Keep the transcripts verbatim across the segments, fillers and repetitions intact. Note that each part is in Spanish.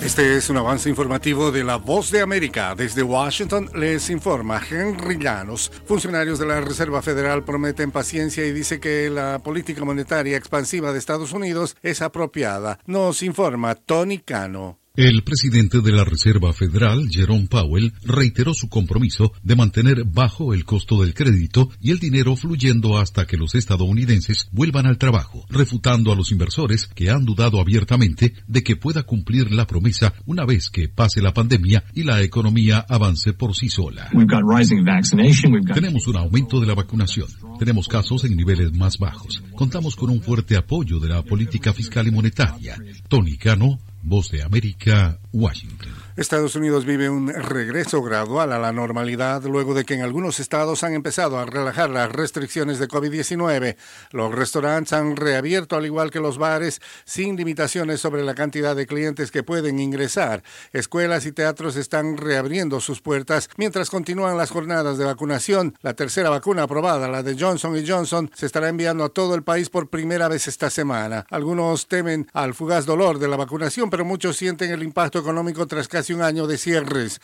Este es un avance informativo de La Voz de América. Desde Washington les informa Henry Llanos. Funcionarios de la Reserva Federal prometen paciencia y dice que la política monetaria expansiva de Estados Unidos es apropiada. Nos informa Tony Cano. El presidente de la Reserva Federal, Jerome Powell, reiteró su compromiso de mantener bajo el costo del crédito y el dinero fluyendo hasta que los estadounidenses vuelvan al trabajo, refutando a los inversores que han dudado abiertamente de que pueda cumplir la promesa una vez que pase la pandemia y la economía avance por sí sola. Tenemos un aumento de la vacunación. Tenemos casos en niveles más bajos. Contamos con un fuerte apoyo de la política fiscal y monetaria. Tony Cano, Voz de América, Washington. Estados Unidos vive un regreso gradual a la normalidad luego de que en algunos estados han empezado a relajar las restricciones de COVID diecinueve. Los restaurantes han reabierto al igual que los bares sin limitaciones sobre la cantidad de clientes que pueden ingresar. Escuelas y teatros están reabriendo sus puertas mientras continúan las jornadas de vacunación. La tercera vacuna aprobada, la de Johnson y Johnson, se estará enviando a todo el país por primera vez esta semana. Algunos temen al fugaz dolor de la vacunación, pero muchos sienten el impacto económico tras casi un año de cierres.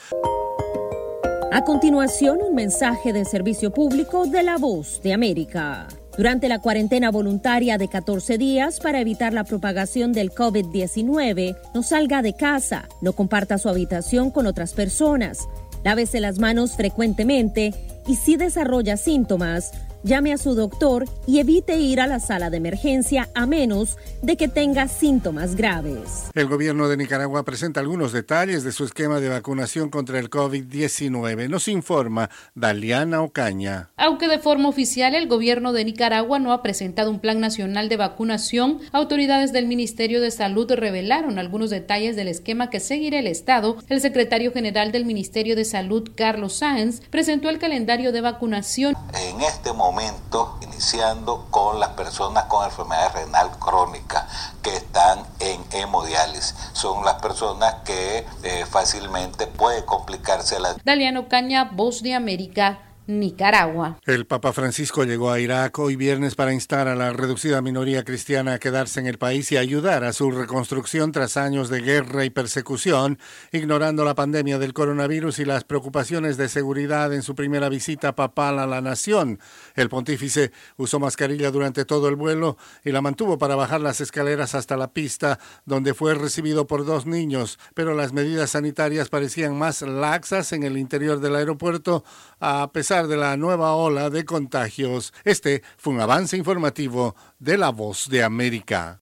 A continuación, un mensaje de servicio público de La Voz de América. Durante la cuarentena voluntaria de catorce días para evitar la propagación del COVID diecinueve, no salga de casa, no comparta su habitación con otras personas, lávese las manos frecuentemente y si desarrolla síntomas, llame a su doctor y evite ir a la sala de emergencia a menos de que tenga síntomas graves. El gobierno de Nicaragua presenta algunos detalles de su esquema de vacunación contra el COVID diecinueve. Nos informa Daliana Ocaña. Aunque de forma oficial el gobierno de Nicaragua no ha presentado un plan nacional de vacunación, autoridades del Ministerio de Salud revelaron algunos detalles del esquema que seguirá el Estado. El secretario general del Ministerio de Salud, Carlos Sáenz, presentó el calendario de vacunación. En este momento momento iniciando con las personas con enfermedad renal crónica que están en hemodiálisis. Son las personas que eh, fácilmente puede complicarse la... Daliano Caña, Voz de América, Nicaragua. El Papa Francisco llegó a Irak hoy viernes para instar a la reducida minoría cristiana a quedarse en el país y ayudar a su reconstrucción tras años de guerra y persecución, ignorando la pandemia del coronavirus y las preocupaciones de seguridad en su primera visita papal a la nación. El pontífice usó mascarilla durante todo el vuelo y la mantuvo para bajar las escaleras hasta la pista, donde fue recibido por dos niños, pero las medidas sanitarias parecían más laxas en el interior del aeropuerto, a pesar de la nueva ola de contagios. Este fue un avance informativo de La Voz de América.